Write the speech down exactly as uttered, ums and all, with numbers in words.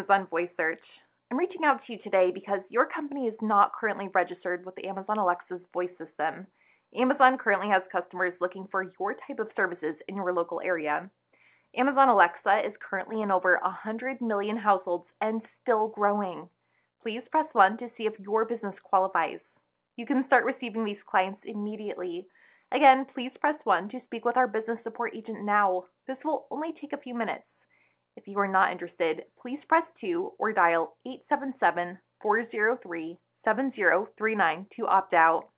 Amazon Voice Search. I'm reaching out to you today because your company is not currently registered with the Amazon Alexa's voice system. Amazon currently has customers looking for your type of services in your local area. Amazon Alexa is currently in over one hundred million households and still growing. Please press one to see if your business qualifies. You can start receiving these clients immediately. Again, please press one to speak with our business support agent now. This will only take a few minutes. If you are not interested, please press two or dial eight seven seven, four zero three, seven zero three nine to opt out.